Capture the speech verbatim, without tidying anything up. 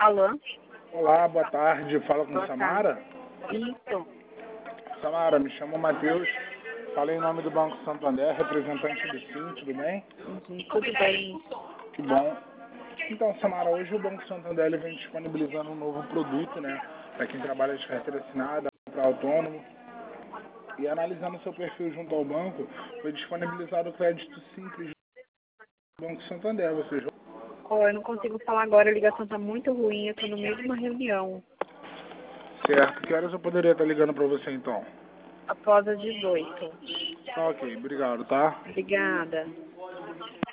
Alô? Olá, boa tarde. Fala com Boa Samara? Isso. Samara, me chamo Matheus. Fala em nome do Banco Santander, representante do Sim, tudo bem? Uhum, tudo bem. Que bom. Então, Samara, hoje o Banco Santander ele vem disponibilizando um novo produto, né? Para quem trabalha de carteira assinada, para autônomo. E analisando seu perfil junto ao banco, foi disponibilizado o crédito simples do Banco Santander. Você já... Oh, eu não consigo falar agora, a ligação tá muito ruim, eu tô no meio de uma reunião. Certo. Que horas eu poderia estar ligando para você, então? Após as dezoito. Tá ok. Obrigado, tá? Obrigada.